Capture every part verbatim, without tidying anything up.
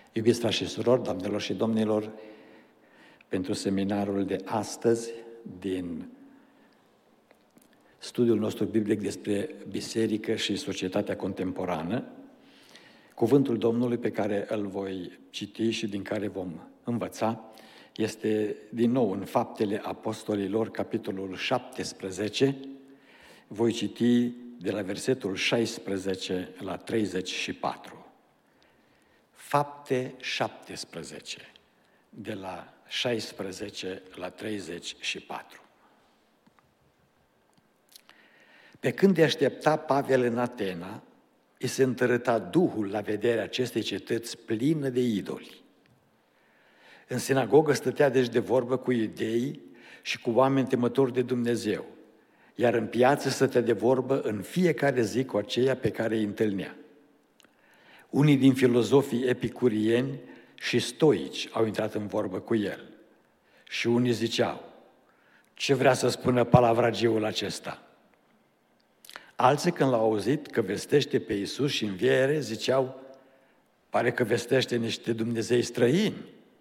Iubiți frați și surori, doamnelor și domnilor, pentru seminarul de astăzi din studiul nostru biblic despre biserică și societatea contemporană, cuvântul Domnului pe care îl voi citi și din care vom învăța este din nou în Faptele Apostolilor, capitolul șaptesprezece. Voi citi de la versetul șaisprezece la treizeci și patru. Fapte șaptesprezece, de la șaisprezece la treizeci și patru. Pe când îi aștepta Pavel în Atena, îi se întărâta Duhul la vederea acestei cetăți plină de idoli. În sinagogă stătea deci de vorbă cu iudeii și cu oameni temători de Dumnezeu, iar în piață stătea de vorbă în fiecare zi cu aceia pe care îi întâlnea. Unii din filozofii epicurieni și stoici au intrat în vorbă cu el și unii ziceau: ce vrea să spună palavragiul acesta? Alții, când l-au auzit că vestește pe Iisus și înviere, ziceau: pare că vestește niște Dumnezei străini.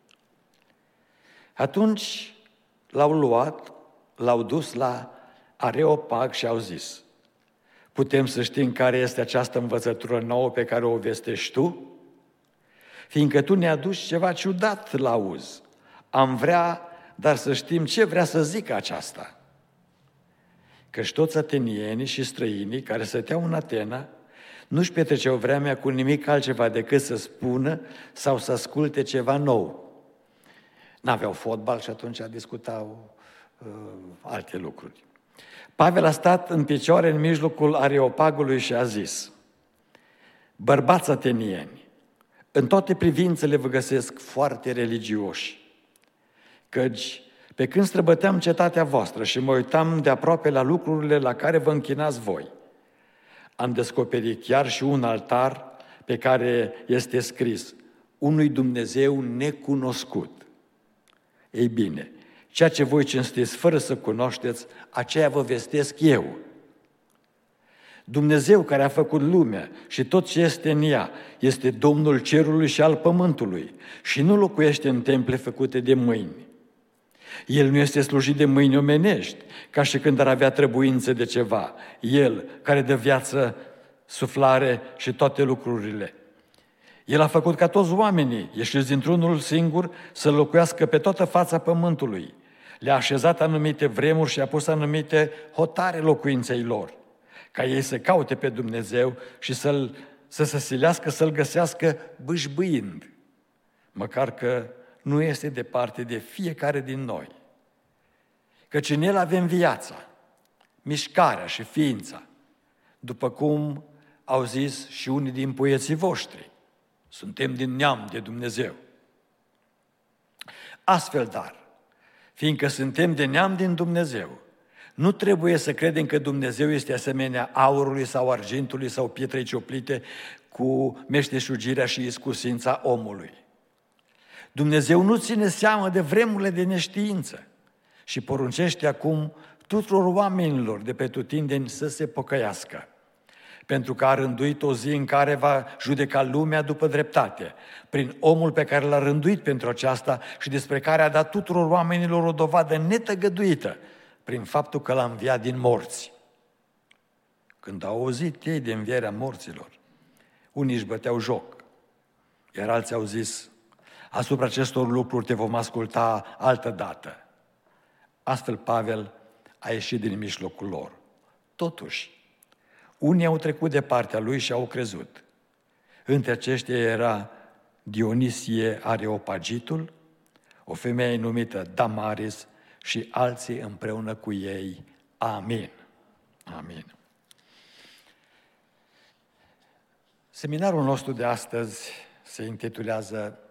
Atunci l-au luat, l-au dus la Areopag și au zis: putem să știm care este această învățătură nouă pe care o vestești tu? Fiindcă tu ne aduci ceva ciudat la auz. Am vrea, dar să știm ce vrea să zică aceasta. Căci toți atenienii și străinii care stăteau în Atena nu-și petreceau vremea cu nimic altceva decât să spună sau să asculte ceva nou. N-aveau fotbal și atunci discutau uh, alte lucruri. Pavel a stat în picioare în mijlocul Areopagului și a zis: bărbați atenieni, în toate privințele vă găsesc foarte religioși, căci pe când străbăteam cetatea voastră și mă uitam de aproape la lucrurile la care vă închinați voi, am descoperit chiar și un altar pe care este scris: unui Dumnezeu necunoscut. Ei bine, ceea ce voi cinstiți fără să cunoașteți, aceea vă vestesc eu. Dumnezeu care a făcut lumea și tot ce este în ea este Domnul cerului și al pământului și nu locuiește în temple făcute de mâini. El nu este slujit de mâini omenești, ca și când ar avea trebuință de ceva. El care dă viață, suflare și toate lucrurile. El a făcut ca toți oamenii, ieșiți dintr-unul singur, să locuiască pe toată fața pământului. Le-a așezat anumite vremuri și a pus anumite hotare locuinței lor, ca ei să caute pe Dumnezeu și să-l, să se silească să-L găsească bâșbâind, măcar că nu este departe de fiecare din noi. Căci în El avem viața, mișcarea și ființa, după cum au zis și unii din poeții voștri: suntem din neam de Dumnezeu. Astfel, dar, fiindcă suntem de neam din Dumnezeu, nu trebuie să credem că Dumnezeu este asemenea aurului sau argintului sau pietrei cioplite cu meșteșugirea și iscusința omului. Dumnezeu nu ține seamă de vremurile de neștiință și poruncește acum tuturor oamenilor de pretutindeni să se pocăiască, pentru că a rânduit o zi în care va judeca lumea după dreptate, prin omul pe care l-a rânduit pentru aceasta și despre care a dat tuturor oamenilor o dovadă netăgăduită, prin faptul că l-a înviat din morți. Când au auzit ei de învierea morților, unii își băteau joc, iar alții au zis: asupra acestor lucruri te vom asculta altă dată. Astfel Pavel a ieșit din mijlocul lor. Totuși, unii au trecut de partea lui și au crezut. Între aceștia era Dionisie Areopagitul, o femeie numită Damaris și alții împreună cu ei. Amin. Amin. Seminarul nostru de astăzi se intitulează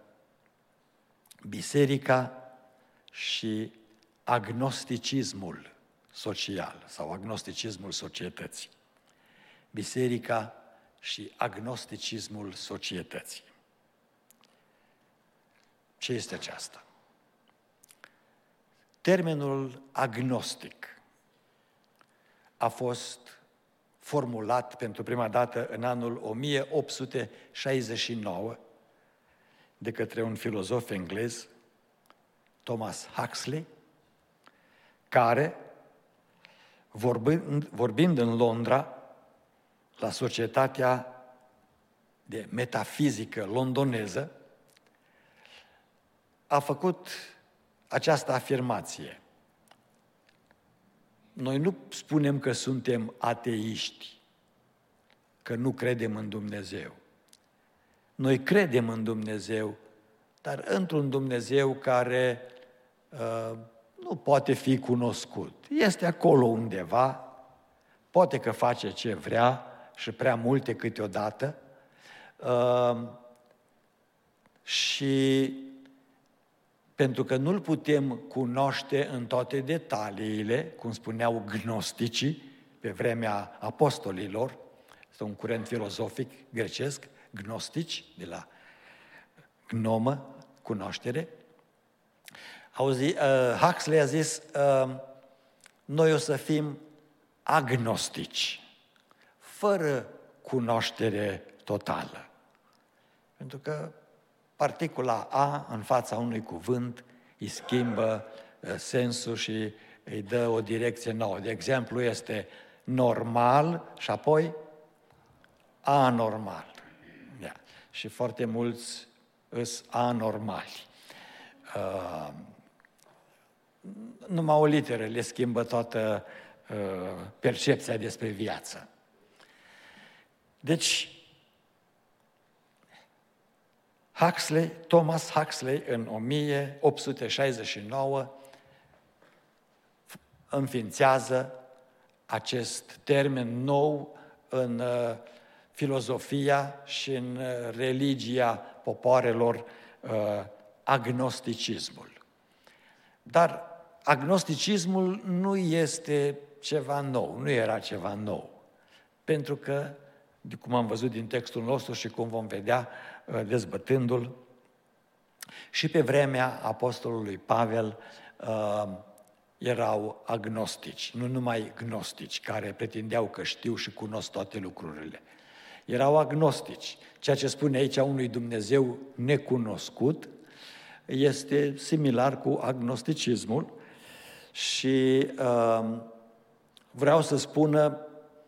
Biserica și agnosticismul social sau agnosticismul societății. Biserica și agnosticismul societății. Ce este aceasta? Termenul agnostic a fost formulat pentru prima dată în anul o mie opt sute șaizeci și nouă, de către un filozof englez, Thomas Huxley, care, vorbind, vorbind în Londra, la Societatea de Metafizică londoneză, a făcut această afirmație. Noi nu spunem că suntem ateiști, că nu credem în Dumnezeu. Noi credem în Dumnezeu, dar într-un Dumnezeu care uh, nu poate fi cunoscut. Este acolo undeva, poate că face ce vrea și prea multe câteodată, uh, și pentru că nu-L putem cunoaște în toate detaliile, cum spuneau gnosticii pe vremea apostolilor, este un curent filozofic grecesc, gnostici, de la gnomă, cunoaștere. Auzi, uh, Huxley a zis, uh, noi o să fim agnostici, fără cunoaștere totală. Pentru că particula A în fața unui cuvânt îi schimbă uh, sensul și îi dă o direcție nouă. De exemplu, este normal și apoi anormal. Yeah. Și foarte mulți îs anormali. Uh, numai o literă le schimbă toată uh, percepția despre viață. Deci, Huxley, Thomas Huxley, în o mie opt sute șaizeci și nouă, înființează acest termen nou în uh, filozofia și în uh, religia popoarelor, uh, agnosticismul. Dar agnosticismul nu este ceva nou, nu era ceva nou. Pentru că, cum am văzut din textul nostru și cum vom vedea dezbătându-l, și pe vremea apostolului Pavel uh, erau agnostici, nu numai gnostici, care pretindeau că știu și cunosc toate lucrurile. Erau agnostici. Ceea ce spune aici unui Dumnezeu necunoscut este similar cu agnosticismul și uh, vreau să spună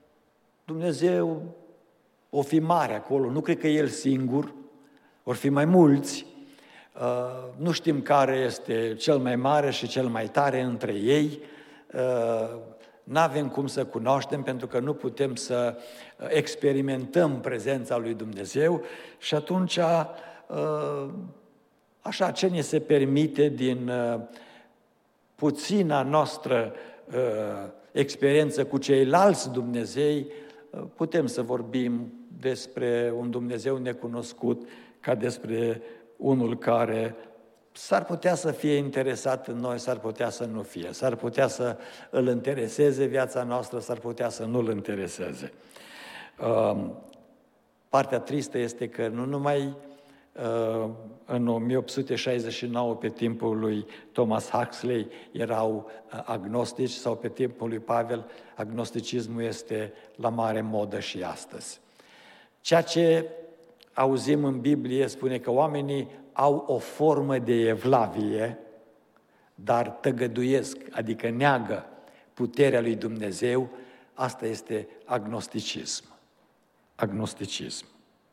Dumnezeu o fi mare acolo, nu cred că El singur, vor fi mai mulți, uh, nu știm care este cel mai mare și cel mai tare între ei, uh, n-avem cum să cunoaștem pentru că nu putem să experimentăm prezența lui Dumnezeu și atunci, uh, așa, ce ne se permite din uh, puțina noastră uh, experiență cu ceilalți Dumnezei, uh, putem să vorbim despre un Dumnezeu necunoscut ca despre unul care s-ar putea să fie interesat în noi, s-ar putea să nu fie, s-ar putea să îl intereseze viața noastră, s-ar putea să nu îl intereseze. Uh, partea tristă este că nu numai uh, în o mie opt sute șaizeci și nouă, pe timpul lui Thomas Huxley, erau agnostici, sau pe timpul lui Pavel, agnosticismul este la mare modă și astăzi. Ceea ce auzim în Biblie spune că oamenii au o formă de evlavie, dar tăgăduiesc, adică neagă puterea lui Dumnezeu, asta este agnosticism. Agnosticism.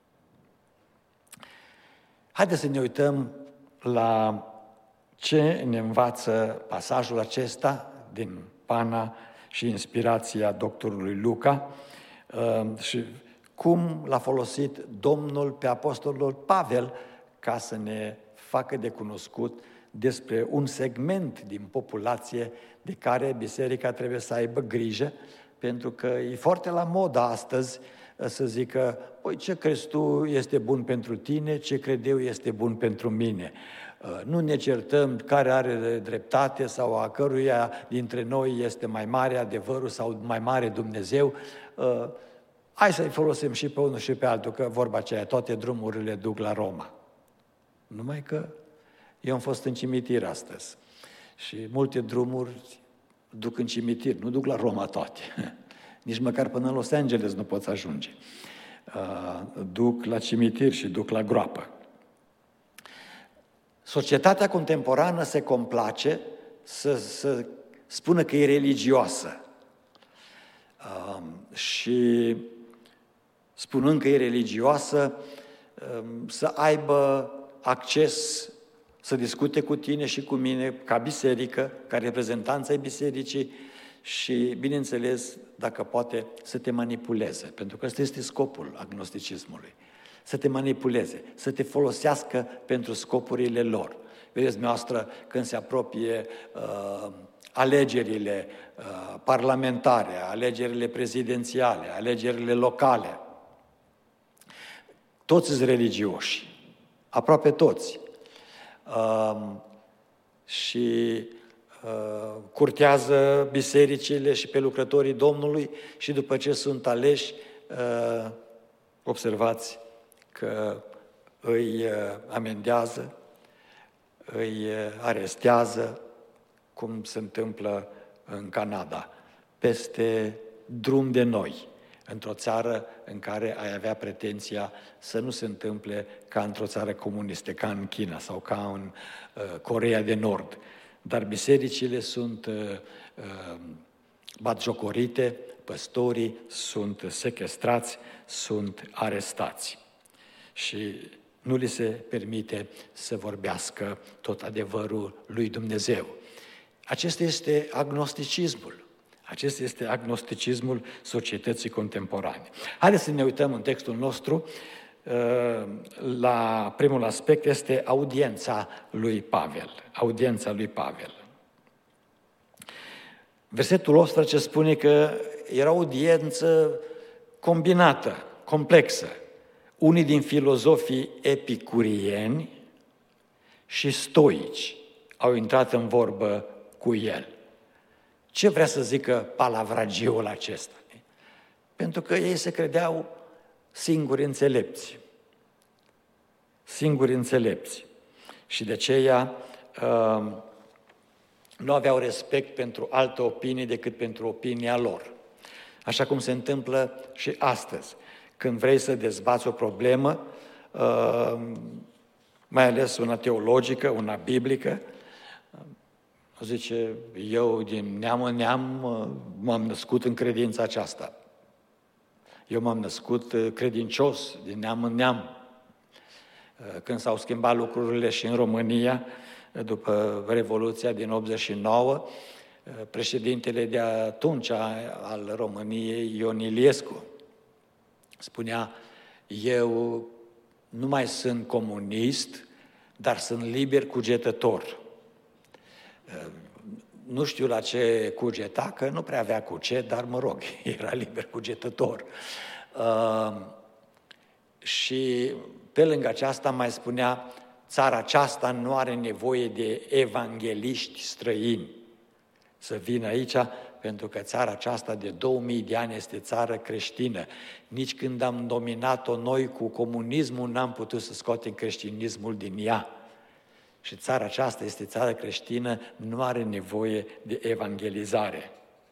Haideți să ne uităm la ce ne învață pasajul acesta din Pana și inspirația doctorului Luca și cum l-a folosit Domnul pe apostolul Pavel ca să ne facă de cunoscut despre un segment din populație de care biserica trebuie să aibă grijă, pentru că e foarte la modă astăzi să zică, păi ce crezi tu este bun pentru tine, ce cred eu este bun pentru mine. Nu ne certăm care are dreptate sau a căruia dintre noi este mai mare adevărul sau mai mare Dumnezeu. Hai să-i folosim și pe unul și pe altul, că vorba aceea, toate drumurile duc la Roma. Numai că eu am fost în cimitir astăzi și multe drumuri duc în cimitir, nu duc la Roma toate. Nici măcar până în Los Angeles nu poți ajunge. Duc la cimitir și duc la groapă. Societatea contemporană se complace să, să spună că e religioasă. Uh, și spunând că e religioasă, uh, să aibă acces să discute cu tine și cu mine ca biserică, ca reprezentanță ai bisericii și, bineînțeles, dacă poate, să te manipuleze, pentru că ăsta este scopul agnosticismului. Să te manipuleze, să te folosească pentru scopurile lor. Vedeți, dumneavoastră, când se apropie uh, alegerile uh, parlamentare, alegerile prezidențiale, alegerile locale, toți sunt religioși, aproape toți. Uh, și uh, curtează bisericile și pe lucrătorii Domnului și după ce sunt aleși, uh, observați că îi uh, amendează, îi uh, arestează, cum se întâmplă în Canada, peste drum de noi, într-o țară în care ai avea pretenția să nu se întâmple ca într-o țară comunistă, ca în China sau ca în uh, Coreea de Nord. Dar bisericile sunt uh, uh, batjocorite, păstorii sunt sechestrați, sunt arestați. Și nu li se permite să vorbească tot adevărul lui Dumnezeu. Acesta este agnosticismul. Acesta este agnosticismul societății contemporane. Haideți să ne uităm în textul nostru. La primul aspect este audiența lui Pavel. Audiența lui Pavel. Versetul optsprezece spune că era o audiență combinată, complexă. Unii din filozofii epicurieni și stoici au intrat în vorbă cu el. Ce vrea să zică palavragiul acesta? Pentru că ei se credeau singuri înțelepți. Singuri înțelepți. Și de aceea uh, nu aveau respect pentru alte opinii decât pentru opinia lor. Așa cum se întâmplă și astăzi. Când vrei să dezbați o problemă, uh, mai ales una teologică, una biblică, zice, eu din neam în neam m-am născut în credința aceasta. Eu m-am născut credincios, din neam în neam. Când s-au schimbat lucrurile și în România, după Revoluția din optzeci și nouă, președintele de atunci al României, Ion Iliescu, spunea, eu nu mai sunt comunist, dar sunt liber cugetător. Nu știu la ce cugeta, că nu prea avea cu ce, dar mă rog, era liber cugetător. Uh, și pe lângă aceasta mai spunea, țara aceasta nu are nevoie de evangeliști străini să vină aici, pentru că țara aceasta de două mii de ani este țară creștină. Nici când am dominat-o noi cu comunismul, n-am putut să scoatem creștinismul din ea. Și țara aceasta este țară creștină, nu are nevoie de evangelizare.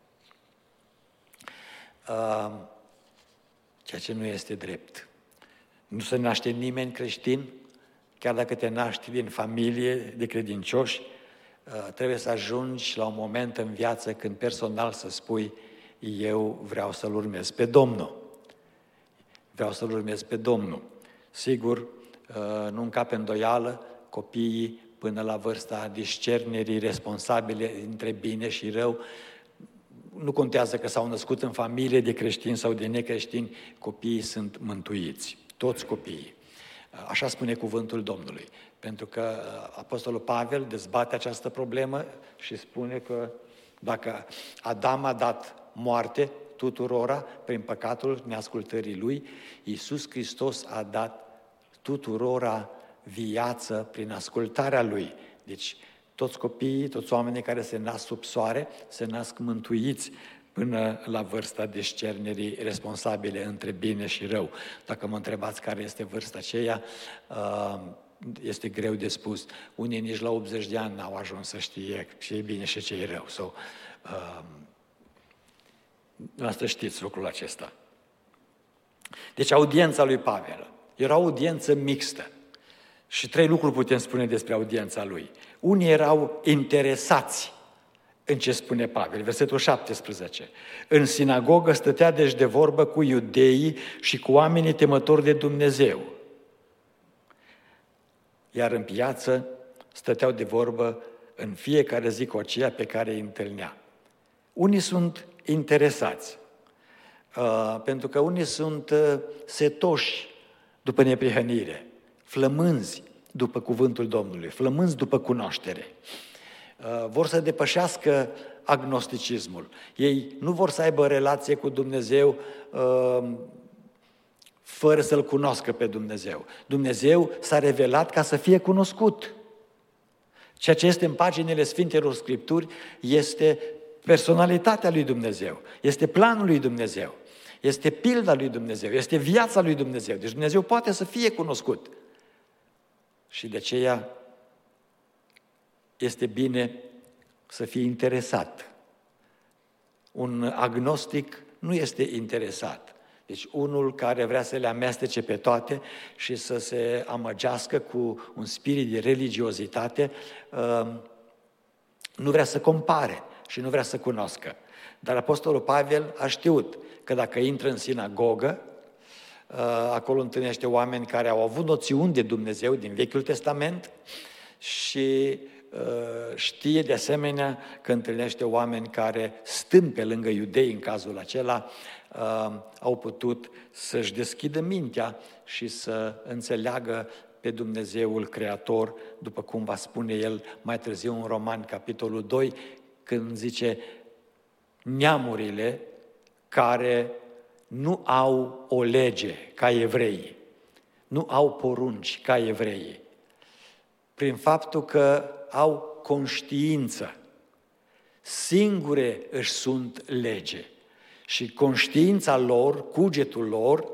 Uh, ceea ce nu este drept. Nu se naște nimeni creștin, chiar dacă te naști din familie de credincioși, uh, trebuie să ajungi la un moment în viață când personal să spui, eu vreau să-L urmez pe Domnul. Vreau să-L urmez pe Domnul. Sigur, uh, nu încape îndoială, copiii până la vârsta discernerii responsabile între bine și rău, nu contează că s-au născut în familie de creștini sau de necreștini, copiii sunt mântuiți, toți copiii. Așa spune cuvântul Domnului, pentru că Apostolul Pavel dezbate această problemă și spune că dacă Adam a dat moarte tuturora prin păcatul neascultării lui, Iisus Hristos a dat tuturora viață prin ascultarea Lui. Deci toți copiii, toți oamenii care se nasc sub soare, se nasc mântuiți până la vârsta discernerii responsabile între bine și rău. Dacă mă întrebați care este vârsta aceea, este greu de spus. Unii nici la optzeci de ani n-au ajuns să știe ce e bine și ce e rău. So, asta știți lucrul acesta. Deci audiența lui Pavel era o audiență mixtă. Și trei lucruri putem spune despre audiența lui. Unii erau interesați în ce spune Pavel, versetul șaptesprezece. În sinagogă stătea deci de vorbă cu iudeii și cu oamenii temători de Dumnezeu. Iar în piață stăteau de vorbă în fiecare zi cu aceea pe care îi întâlnea. Unii sunt interesați, uh, pentru că unii sunt uh, setoși după neprihănire, flămânzi după cuvântul Domnului, flămânzi după cunoaștere. Uh, vor să depășească agnosticismul. Ei nu vor să aibă relație cu Dumnezeu uh, fără să-L cunoască pe Dumnezeu. Dumnezeu s-a revelat ca să fie cunoscut. Ceea ce este în paginile Sfintelor Scripturi este personalitatea lui Dumnezeu, este planul lui Dumnezeu, este pilda lui Dumnezeu, este viața lui Dumnezeu. Deci Dumnezeu poate să fie cunoscut. Și de aceea este bine să fie interesat. Un agnostic nu este interesat. Deci unul care vrea să le amestece pe toate și să se amăgească cu un spirit de religiozitate, nu vrea să compare și nu vrea să cunoască. Dar Apostolul Pavel a știut că dacă intră în sinagogă, acolo întâlnește oameni care au avut noțiuni de Dumnezeu din Vechiul Testament și știe de asemenea că întâlnește oameni care, stând pe lângă iudei în cazul acela, au putut să-și deschidă mintea și să înțeleagă pe Dumnezeul Creator, după cum va spune el mai târziu în Romani, capitolul doi, când zice neamurile care nu au o lege ca evreii, nu au porunci ca evreii, prin faptul că au conștiință, singure își sunt lege. Și conștiința lor, cugetul lor,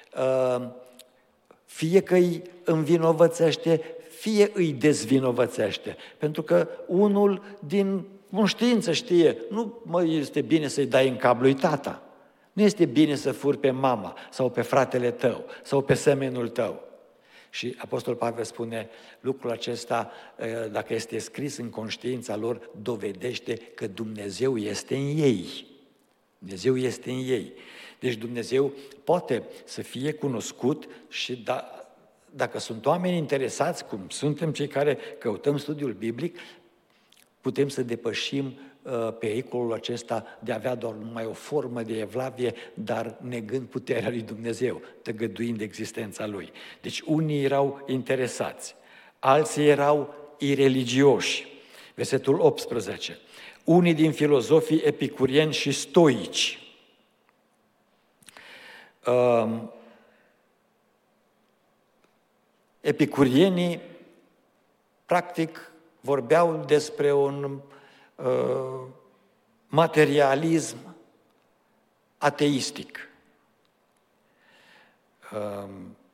fie că îi învinovățește, fie îi dezvinovățește. Pentru că unul din conștiință știe, nu mă, este bine să-i dai în cap lui tata, nu este bine să furi pe mama sau pe fratele tău sau pe semenul tău. Și Apostolul Pavel spune, lucrul acesta, dacă este scris în conștiința lor, dovedește că Dumnezeu este în ei. Dumnezeu este în ei. Deci Dumnezeu poate să fie cunoscut și da, dacă sunt oameni interesați, cum suntem cei care căutăm studiul biblic, putem să depășim uh, pericolul acesta de a avea doar numai o formă de evlavie, dar negând puterea lui Dumnezeu, tăgăduind existența Lui. Deci unii erau interesați, alții erau ireligioși. Versetul optsprezece. Unii din filozofii epicurieni și stoici. Uh, epicurienii, practic, vorbeau despre un uh, materialism ateistic. Uh,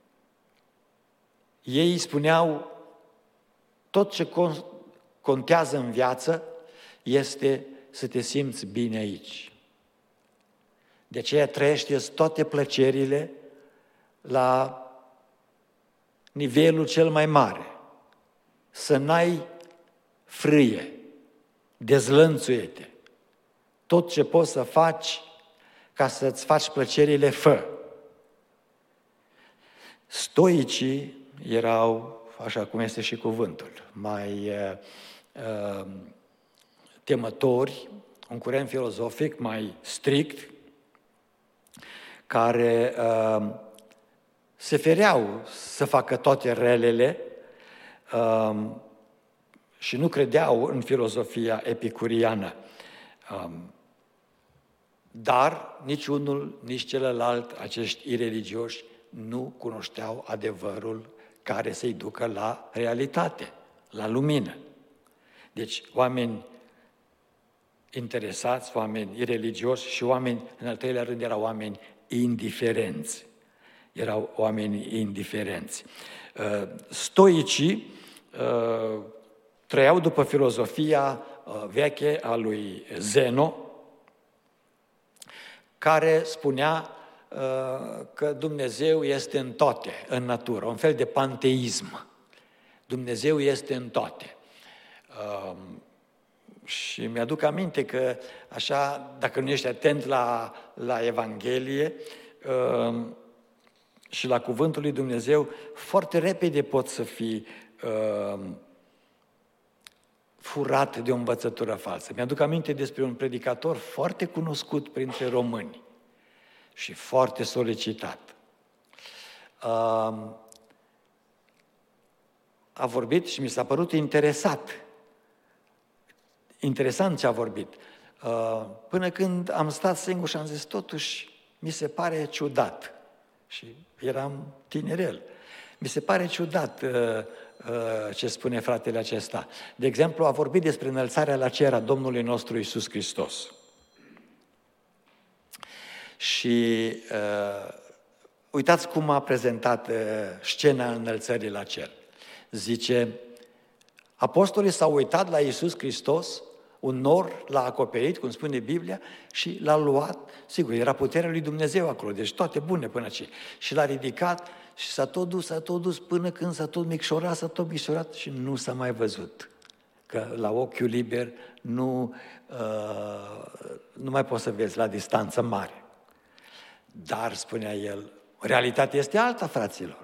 ei spuneau, tot ce con- contează în viață este să te simți bine aici. De aceea trăiește toate plăcerile la nivelul cel mai mare. Să n-ai frâie, dezlănțuie-te. Tot ce poți să faci ca să-ți faci plăcerile, fă. Stoicii erau, așa cum este și cuvântul, mai uh, uh, temători, un curent filozofic mai strict, care uh, se fereau să facă toate relele uh, și nu credeau în filozofia epicuriană. Uh, dar nici unul, nici celălalt, acești ireligioși, nu cunoșteau adevărul care să-i ducă la realitate, la lumină. Deci, oameni interesați, oameni ireligioși și oameni, în al treilea rând, erau oameni indiferenți. Erau oameni indiferenți. Stoicii trăiau după filozofia veche a lui Zeno, care spunea că Dumnezeu este în toate, în natură, un fel de panteism. Dumnezeu este în toate. Și mi-aduc aminte că, așa, dacă nu ești atent la, la Evanghelie și la Cuvântul lui Dumnezeu, foarte repede poți să fii furat de o învățătură falsă. Mi-aduc aminte despre un predicator foarte cunoscut printre români și foarte solicitat. A vorbit și mi s-a părut interesat. Interesant ce a vorbit. Până când am stat singur și am zis, totuși, mi se pare ciudat. Și eram tinerel. Mi se pare ciudat ce spune fratele acesta. De exemplu, a vorbit despre înălțarea la cer a Domnului nostru Iisus Hristos. Și uh, uitați cum a prezentat uh, scena înălțării la cer. Zice, apostolii s-au uitat la Iisus Hristos, un nor l-a acoperit, cum spune Biblia, și l-a luat, sigur, era puterea lui Dumnezeu acolo, deci toate bune până aici. Și l-a ridicat și s-a tot dus, s-a tot dus până când s-a tot micșorat, s-a tot micșorat și nu s-a mai văzut. Că la ochiul liber nu, uh, nu mai poți să vezi la distanță mare. Dar, spunea el, realitatea este alta, fraților.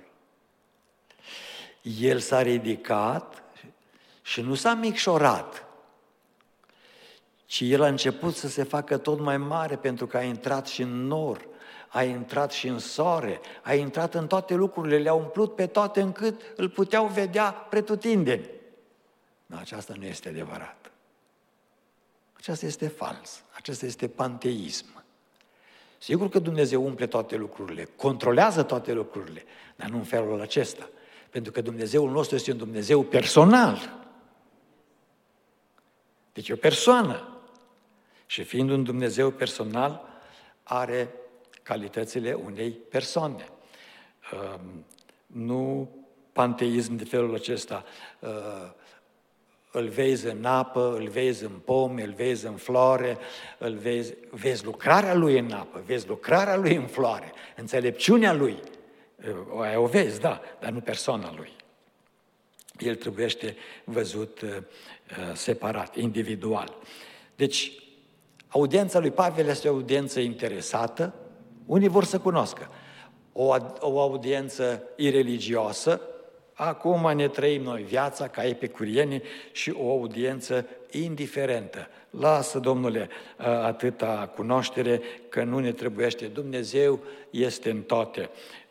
El s-a ridicat și nu s-a micșorat, ci el a început să se facă tot mai mare pentru că a intrat și în nor, a intrat și în soare, a intrat în toate lucrurile, le-a umplut pe toate încât îl puteau vedea pretutindeni. No, aceasta nu este adevărat. Aceasta este fals. Aceasta este panteism. Sigur că Dumnezeu umple toate lucrurile, controlează toate lucrurile, dar nu în felul acesta. Pentru că Dumnezeul nostru este un Dumnezeu personal. Deci e o persoană. Și fiind un Dumnezeu personal, are calitățile unei persoane. Nu panteism de felul acesta. Îl vezi în apă, îl vezi în pomi, îl vezi în floare, îl vezi, vezi lucrarea lui în apă, vezi lucrarea lui în floare, înțelepciunea lui. O, o vezi, da, dar nu persoana lui. El trebuiește văzut uh, separat, individual. Deci, audiența lui Pavel este o audiență interesată, unii vor să cunoască. O, o audiență ireligioasă, acum ne trăim noi viața ca epicurieni, și o audiență indiferentă. Lasă, Domnule, atâta cunoaștere că nu ne trebuiește. Dumnezeu este în toate.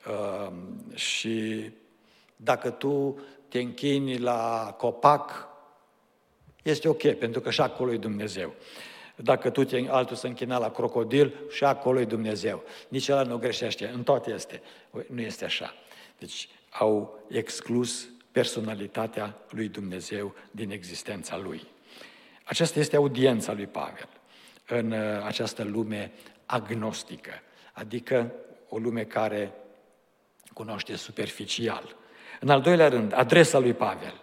Și dacă tu te închini la copac, este ok, pentru că și acolo e Dumnezeu. Dacă tu te, altul se închina la crocodil, și acolo e Dumnezeu. Nici ăla nu greșește, în toate este. Nu este așa. Deci au exclus personalitatea lui Dumnezeu din existența lui. Aceasta este audiența lui Pavel în această lume agnostică, adică o lume care cunoaște superficial. În al doilea rând, adresa lui Pavel.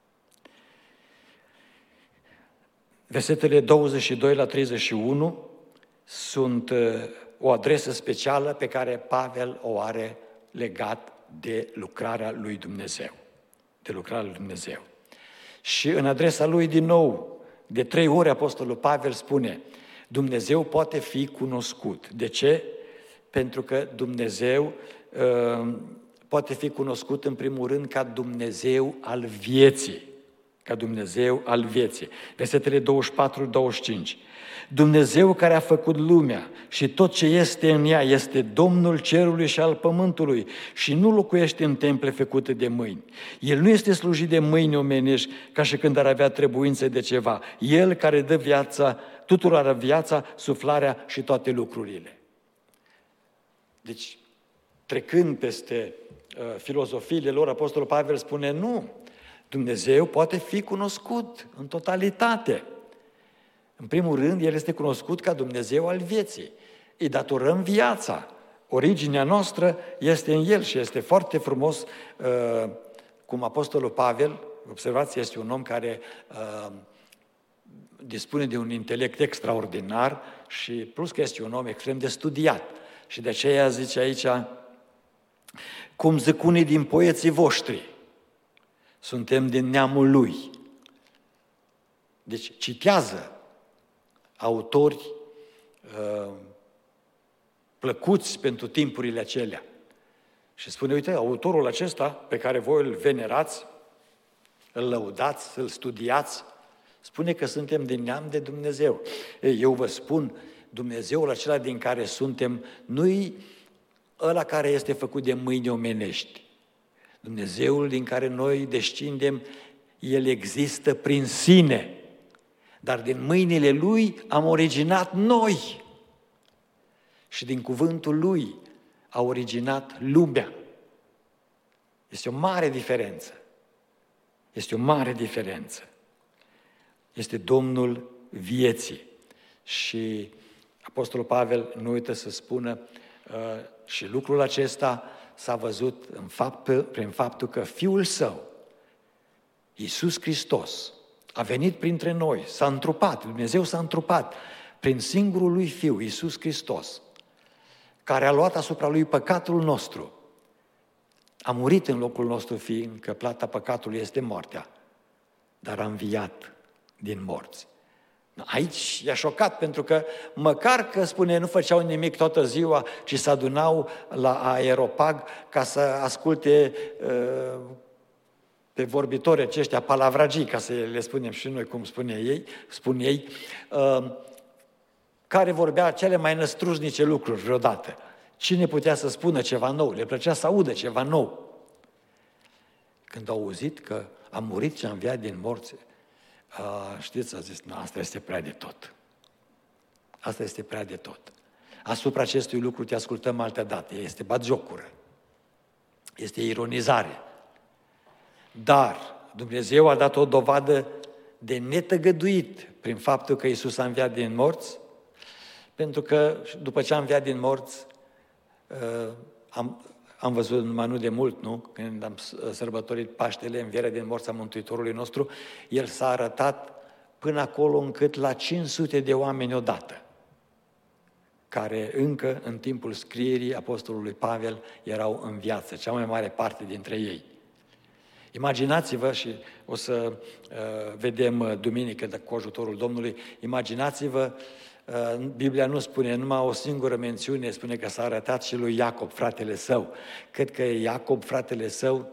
Versetele douăzeci și doi la treizeci și unu sunt o adresă specială pe care Pavel o are legat de lucrarea lui Dumnezeu. De lucrarea lui Dumnezeu. Și în adresa lui, din nou, de trei ori apostolul Pavel spune, Dumnezeu poate fi cunoscut. De ce? Pentru că Dumnezeu uh, poate fi cunoscut în primul rând ca Dumnezeu al vieții. Ca Dumnezeu al vieții. Versetele douăzeci și patru douăzeci și cinci. Dumnezeu care a făcut lumea și tot ce este în ea este Domnul cerului și al pământului și nu locuiește în temple făcute de mâini. El nu este slujit de mâini omenești ca și când ar avea trebuință de ceva. El care dă viața, tuturor viața, suflarea și toate lucrurile. Deci, trecând peste uh, filozofiile lor, apostolul Pavel spune nu, Dumnezeu poate fi cunoscut în totalitate. În primul rând, El este cunoscut ca Dumnezeu al vieții. Îi datorăm viața. Originea noastră este în El și este foarte frumos cum apostolul Pavel, observați, este un om care dispune de un intelect extraordinar și plus că este un om extrem de studiat. Și de aceea zice aici, cum zic unii din poeții voștri, suntem din neamul Lui. Deci citează autori uh, plăcuți pentru timpurile acelea. Și spune, uite, autorul acesta pe care voi îl venerați, îl lăudați, îl studiați, spune că suntem din neam de Dumnezeu. Ei, eu vă spun, Dumnezeul acela din care suntem, nu-i ăla care este făcut de mâini omenești. Dumnezeul din care noi descindem, El există prin sine. Dar din mâinile Lui am originat noi. Și din cuvântul Lui a originat lumea. Este o mare diferență. Este o mare diferență. Este Domnul vieții. Și Apostolul Pavel nu uită să spună uh, și lucrul acesta s-a văzut în fapt, prin faptul că Fiul Său, Iisus Hristos, a venit printre noi, s-a întrupat, Dumnezeu s-a întrupat prin singurul Lui Fiu, Iisus Hristos, care a luat asupra Lui păcatul nostru. A murit în locul nostru, fiindcă plata păcatului este moartea, dar a înviat din morți. Aici i-a șocat, pentru că măcar că, spune, nu făceau nimic toată ziua, ci se adunau la Aeropag ca să asculte uh, pe vorbitorii aceștia, palavragii, ca să le spunem și noi cum spune ei, spun ei, uh, care vorbea cele mai năstrușnice lucruri vreodată. Cine putea să spună ceva nou? Le plăcea să audă ceva nou. Când au auzit că a murit și a înviat din morți, a, știți, a zis, nu, asta este prea de tot. Asta este prea de tot. Asupra acestui lucru te ascultăm altă dată. Este batjocură. Este ironizare. Dar Dumnezeu a dat o dovadă de netăgăduit prin faptul că Iisus a înviat din morți, pentru că după ce a înviat din morți, am, am văzut numai nu de mult, nu? Când am sărbătorit Paștele, învierea din morți a Mântuitorului nostru, El s-a arătat până acolo încât la cinci sute de oameni odată, care încă în timpul scrierii Apostolului Pavel erau în viață, cea mai mare parte dintre ei. Imaginați-vă, și o să uh, vedem duminică cu ajutorul Domnului, imaginați-vă, uh, Biblia nu spune numai o singură mențiune, spune că s-a arătat și lui Iacob, fratele său. Cred că Iacob, fratele său,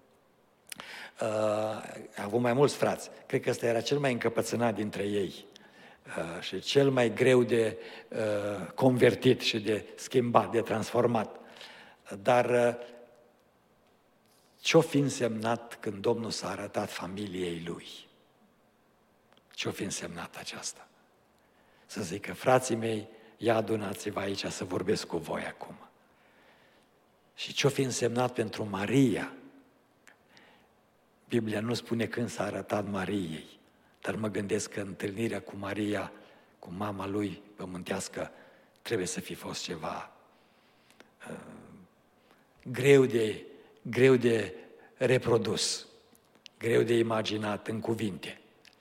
uh, a avut mai mulți frați. Cred că ăsta era cel mai încăpățânat dintre ei uh, și cel mai greu de uh, convertit și de schimbat, de transformat. Dar uh, ce-o fi însemnat când Domnul s-a arătat familiei Lui? Ce-o fi însemnat aceasta? Să zică, frații mei, ia adunați-vă aici să vorbesc cu voi acum. Și ce-o fi însemnat pentru Maria? Biblia nu spune când s-a arătat Mariei, dar mă gândesc că întâlnirea cu Maria, cu mama Lui pământească, trebuie să fi fost ceva uh, greu de greu de reprodus, greu de imaginat în cuvinte.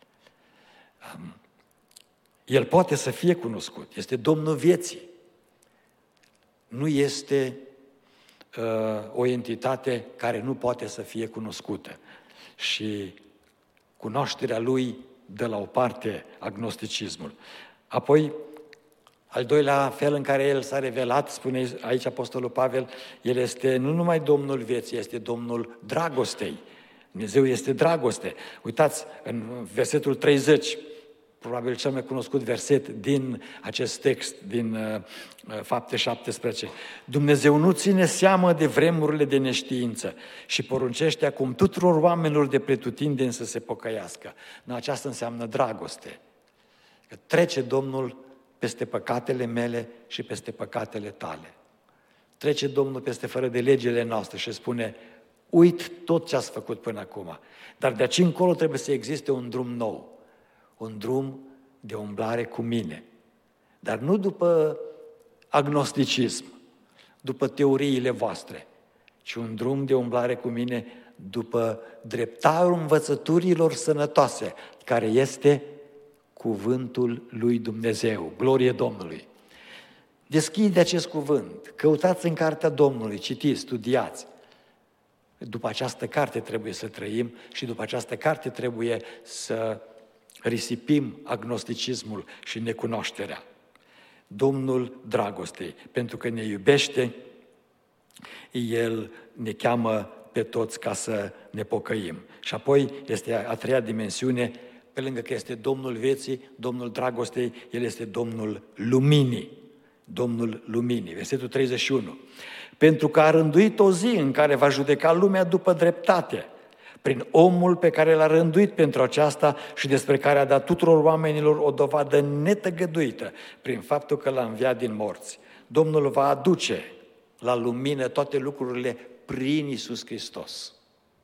El poate să fie cunoscut, este Domnul vieții. Nu este uh, o entitate care nu poate să fie cunoscută. Și cunoașterea Lui dă la o parte agnosticismul. Apoi, al doilea fel în care El s-a revelat, spune aici Apostolul Pavel, El este nu numai Domnul vieții, este Domnul dragostei. Dumnezeu este dragoste. Uitați, în versetul treizeci, probabil cel mai cunoscut verset din acest text, din uh, Fapte șaptesprezece. Dumnezeu nu ține seamă de vremurile de neștiință și poruncește acum tuturor oamenilor de pretutindeni să se pocăiască. Nu, aceasta înseamnă dragoste. Că trece Domnul peste păcatele mele și peste păcatele tale. Trece Domnul peste fără de legile noastre și spune, uit tot ce ați făcut până acum, dar de aici încolo trebuie să existe un drum nou, un drum de umblare cu mine, dar nu după agnosticism, după teoriile voastre, ci un drum de umblare cu mine după dreptarul învățăturilor sănătoase, care este cuvântul lui Dumnezeu. Glorie Domnului! Deschide acest cuvânt, căutați în cartea Domnului, citiți, studiați. După această carte trebuie să trăim și după această carte trebuie să risipim agnosticismul și necunoașterea. Domnul dragostei, pentru că ne iubește, El ne cheamă pe toți ca să ne pocăim. Și apoi este a treia dimensiune, pe lângă că este Domnul vieții, Domnul dragostei, El este Domnul luminii. Domnul luminii. Versetul treizeci și unu. Pentru că a rânduit o zi în care va judeca lumea după dreptate, prin omul pe care l-a rânduit pentru aceasta și despre care a dat tuturor oamenilor o dovadă netăgăduită, prin faptul că l-a înviat din morți. Domnul va aduce la lumină toate lucrurile prin Iisus Hristos.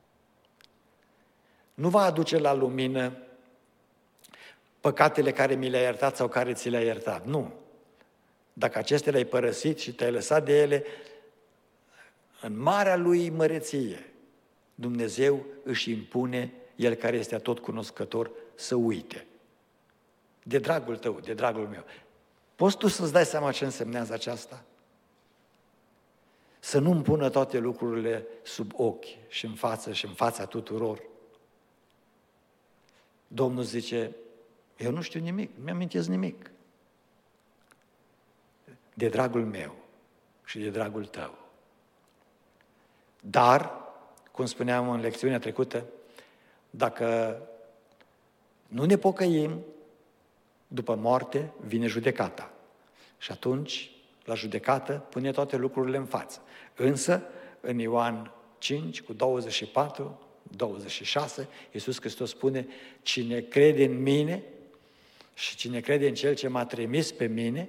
Nu va aduce la lumină păcatele care mi le-a iertat sau care ți le-a iertat. Nu. Dacă acestea le-ai părăsit și te-ai lăsat de ele, în marea Lui măreție, Dumnezeu își impune, El care este atotcunoscător, să uite. De dragul tău, de dragul meu. Poți tu să-ți dai seama ce însemnează aceasta? Să nu-mi pună toate lucrurile sub ochi și în față și în fața tuturor. Domnul zice, eu nu știu nimic, nu mi-amintesc nimic. De dragul meu și de dragul tău. Dar, cum spuneam în lecțiunea trecută, dacă nu ne pocăim, după moarte vine judecata. Și atunci, la judecată, pune toate lucrurile în față. Însă, în Ioan cinci, cu douăzeci și patru, douăzeci și șase, Iisus Hristos spune, cine crede în mine și cine crede în Cel ce m-a trimis pe mine,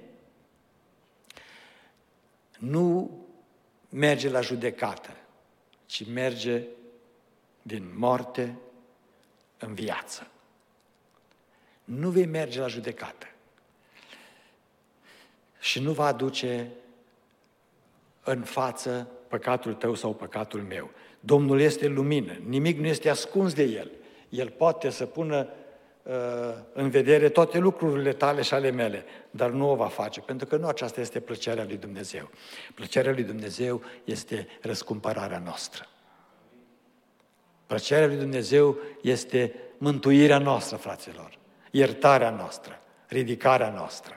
nu merge la judecată, ci merge din moarte în viață. Nu vei merge la judecată și nu va aduce în față păcatul tău sau păcatul meu. Domnul este lumină, nimic nu este ascuns de El. El poate să pună uh, în vedere toate lucrurile tale și ale mele, dar nu o va face, pentru că nu aceasta este plăcerea lui Dumnezeu. Plăcerea lui Dumnezeu este răscumpărarea noastră. Plăcerea lui Dumnezeu este mântuirea noastră, fraților, iertarea noastră, ridicarea noastră.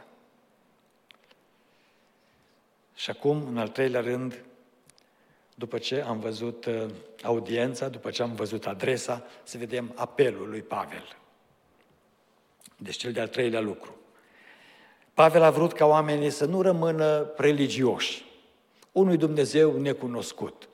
Și acum, în al treilea rând, după ce am văzut audiența, după ce am văzut adresa, să vedem apelul lui Pavel. Deci cel de-al treilea lucru. Pavel a vrut ca oamenii să nu rămână religioși, unui Dumnezeu necunoscut.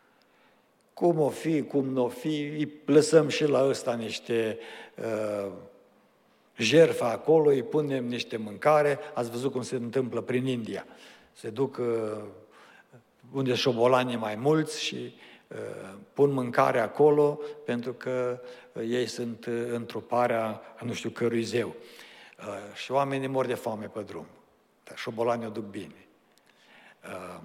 Cum o fi, cum nu o fi, îi lăsăm și la ăsta niște uh, jertfe acolo, îi punem niște mâncare. Ați văzut cum se întâmplă prin India. Se duc uh, unde șobolanii mai mulți și uh, pun mâncare acolo pentru că uh, ei sunt uh, întruparea nu știu cărui zeu. Uh, și oamenii mor de foame pe drum. Dar șobolanii o duc bine. Uh,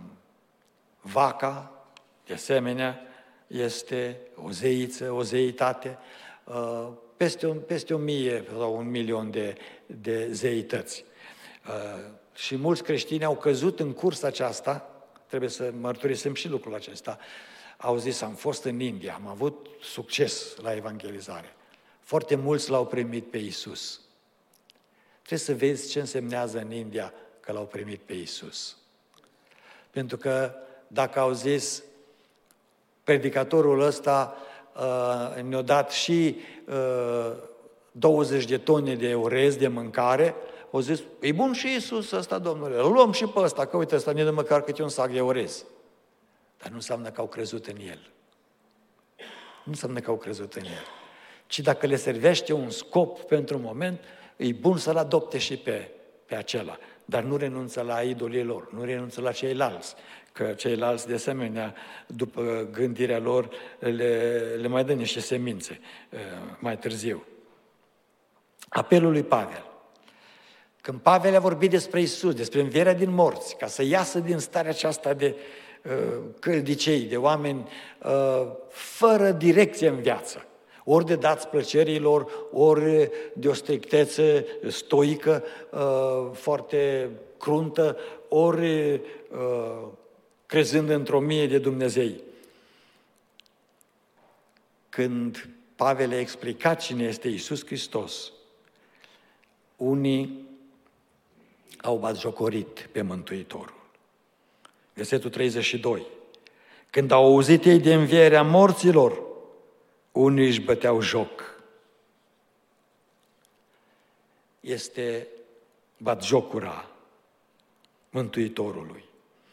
vaca, de asemenea, este o zeiță, o zeitate, uh, peste, un, peste o mie sau un milion de, de zeități. Uh, și mulți creștini au căzut în cursa aceasta, trebuie să mărturisim și lucrul acesta. Au zis, am fost în India, am avut succes la evangelizare. Foarte mulți l-au primit pe Iisus. Trebuie să vezi ce însemnează în India că l-au primit pe Iisus. Pentru că dacă au zis, predicatorul ăsta uh, ne-a dat și uh, douăzeci de tone de orez de mâncare, au zis, e bun și Iisus ăsta, Domnule, îl luăm și pe ăsta, că uite, ăsta ne dă măcar câte un sac de orez. Dar nu înseamnă că au crezut în El. Nu înseamnă că au crezut în El. Ci dacă le servește un scop pentru un moment, e bun să-l adopte și pe, pe acela. Dar nu renunță la idolii lor, nu renunță la ceilalți. Că ceilalți, de asemenea, după gândirea lor, le, le mai dă niște semințe mai târziu. Apelul lui Pavel. Când Pavel a vorbit despre Iisus, despre învierea din morți, ca să iasă din starea aceasta de uh, căldicei, de oameni uh, fără direcție în viață, ori de dați plăcerilor, ori de o strictețe stoică, uh, foarte cruntă, ori uh, crezând într-o mie de Dumnezei. când Pavel a explicat cine este Iisus Hristos, unii au batjocorit pe Mântuitorul. Versetul treizeci și doi. Când au auzit ei de învierea morților, unii își băteau joc. Este batjocura Mântuitorului.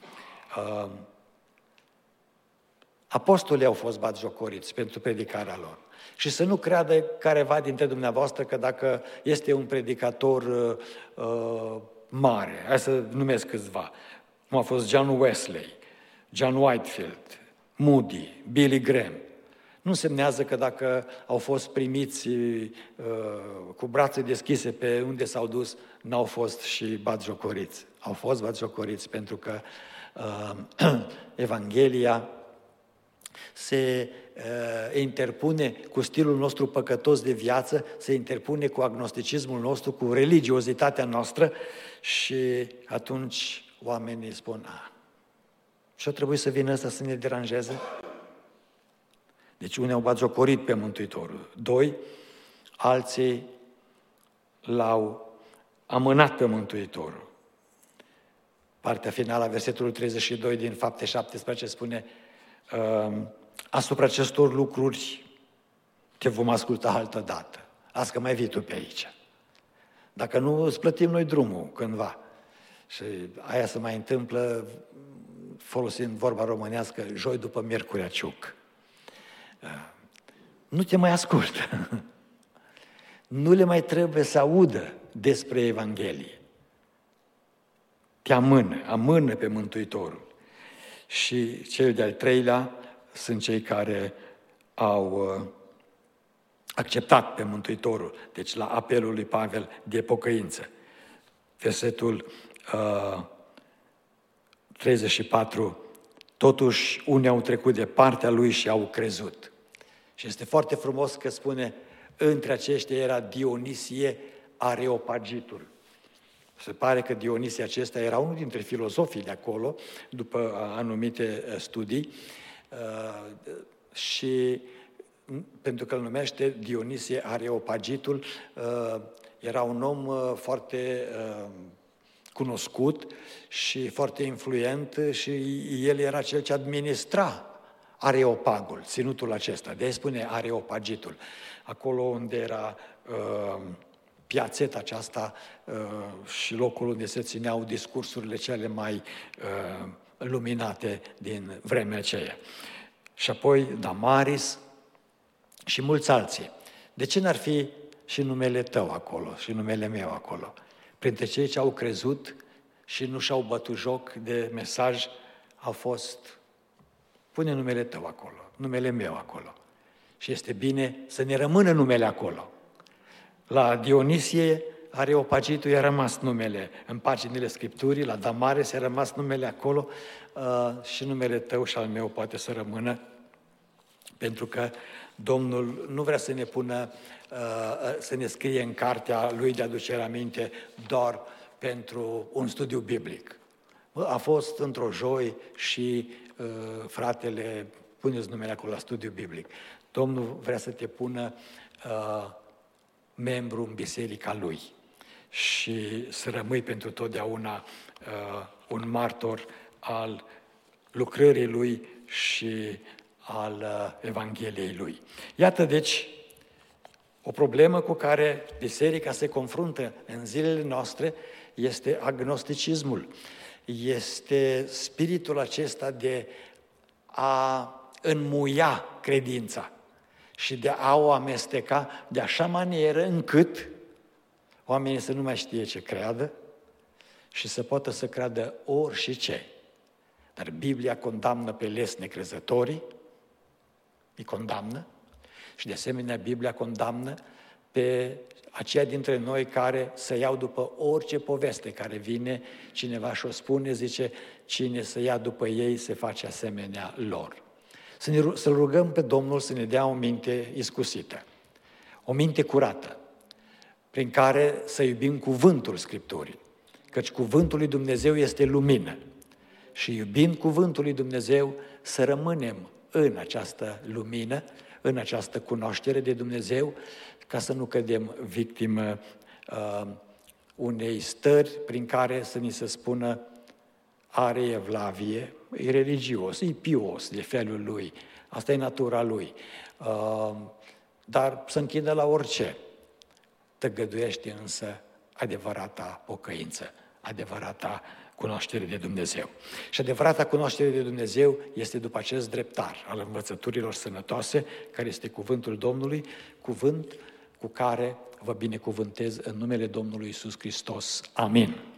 Apostolii au fost batjocoriți pentru predicarea lor. Și să nu creadă careva dintre dumneavoastră că dacă este un predicator uh, mare, hai să numesc câțiva, cum a fost John Wesley, John Whitefield, Moody, Billy Graham, nu semnează că dacă au fost primiți uh, cu brațe deschise pe unde s-au dus, n-au fost și batjocoriți. Au fost batjocoriți pentru că uh, Evanghelia se uh, interpune cu stilul nostru păcătos de viață, se interpune cu agnosticismul nostru, cu religiozitatea noastră și atunci oamenii spun, a, și-o trebuie să vină ăsta să ne deranjeze? Deci unii au batjocorit pe Mântuitorul. Doi, alții l-au amânat pe Mântuitorul. Partea finală a versetului treizeci și doi din Fapte șaptesprezece spune, asupra acestor lucruri te vom asculta altă dată. Azi că mai vii tu pe aici. Dacă nu, îți plătim noi drumul cândva. Și aia se mai întâmplă, folosind vorba românească, joi după miercurea ciuc. Nu te mai ascultă. Nu le mai trebuie să audă despre Evanghelie. Te amână, amână pe Mântuitorul. Și cel de-al treilea sunt cei care au uh, acceptat pe Mântuitorul, deci la apelul lui Pavel de pocăință. Versetul uh, treizeci și patru, totuși unii au trecut de partea lui și au crezut. Și este foarte frumos că spune, între aceștia era Dionisie Areopagitul. Se pare că Dionisie acesta era unul dintre filozofii de acolo, după anumite studii, și pentru că îl numește Dionisie Areopagitul, era un om foarte cunoscut și foarte influent și el era cel ce administra Areopagul, ținutul acesta. De-aia spune Areopagitul. Acolo unde era uh, piațeta aceasta uh, și locul unde se țineau discursurile cele mai uh, luminate din vremea aceea. Și apoi Damaris și mulți alții. De ce n-ar fi și numele tău acolo și numele meu acolo? Printre cei ce au crezut și nu și-au bătut joc de mesaj au fost, pune numele tău acolo, numele meu acolo. Și este bine să ne rămână numele acolo. La Dionisie Areopagitul i-a rămas numele în paginile Scripturii, la Damaris i-a rămas numele acolo uh, și numele tău și al meu poate să rămână, pentru că Domnul nu vrea să ne pună, uh, să ne scrie în cartea lui de aducere aminte doar pentru un studiu biblic. A fost într-o joi și uh, fratele, puneți numele acolo la studiu biblic. Domnul vrea să te pună uh, membru în biserica lui și să rămâi pentru totdeauna uh, un martor al lucrării lui și al uh, Evangheliei lui. Iată deci o problemă cu care biserica se confruntă în zilele noastre este agnosticismul. Este spiritul acesta de a înmuia credința și de a o amesteca de așa manieră încât oamenii să nu mai știe ce creadă și să poată să creadă orice. Dar Biblia condamnă pe les necrezătorii, îi condamnă, și de asemenea Biblia condamnă pe aceia dintre noi care să iau după orice poveste care vine, cineva și-o spune, zice, cine să ia după ei se face asemenea lor. Să ne, să rugăm pe Domnul să ne dea o minte iscusită, o minte curată, prin care să iubim cuvântul Scripturii, căci cuvântul lui Dumnezeu este lumină și iubind cuvântul lui Dumnezeu să rămânem în această lumină, în această cunoaștere de Dumnezeu, ca să nu cădem victimă uh, unei stări prin care să ni se spună are evlavie, e religios, e pios de felul lui, asta e natura lui, uh, dar să închidă la orice. Tăgăduiește însă adevărata pocăință, adevărata cunoaștere de Dumnezeu. Și adevărata cunoaștere de Dumnezeu este după acest dreptar al învățăturilor sănătoase, care este cuvântul Domnului, cuvânt cu care vă binecuvântez în numele Domnului Iisus Hristos. Amin.